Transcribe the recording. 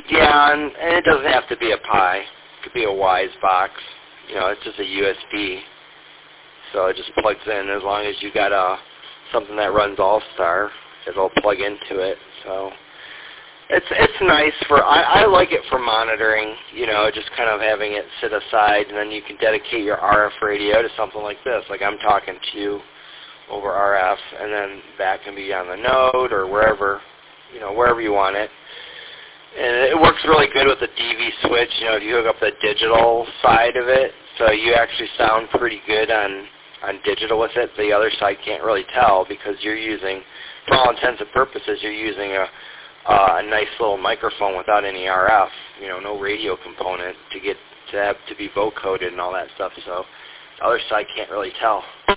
Yeah, and it doesn't have to be a Pi. It could be a Wise box. You know, it's just a USB. So it just plugs in. As long as you got something that runs All-Star, it'll plug into it. So it's nice for, I like it for monitoring, you know, just kind of having it sit aside, and then you can dedicate your RF radio to something like this. Like I'm talking to you over RF, and then that can be on the Node or wherever, you know, wherever you want it. And it works really good with the DV switch, you know, if you hook up the digital side of it, so you actually sound pretty good on digital with it. The other side can't really tell because you're using, for all intents and purposes, you're using a nice little microphone without any RF, you know, no radio component to be vocoded and all that stuff, so the other side can't really tell.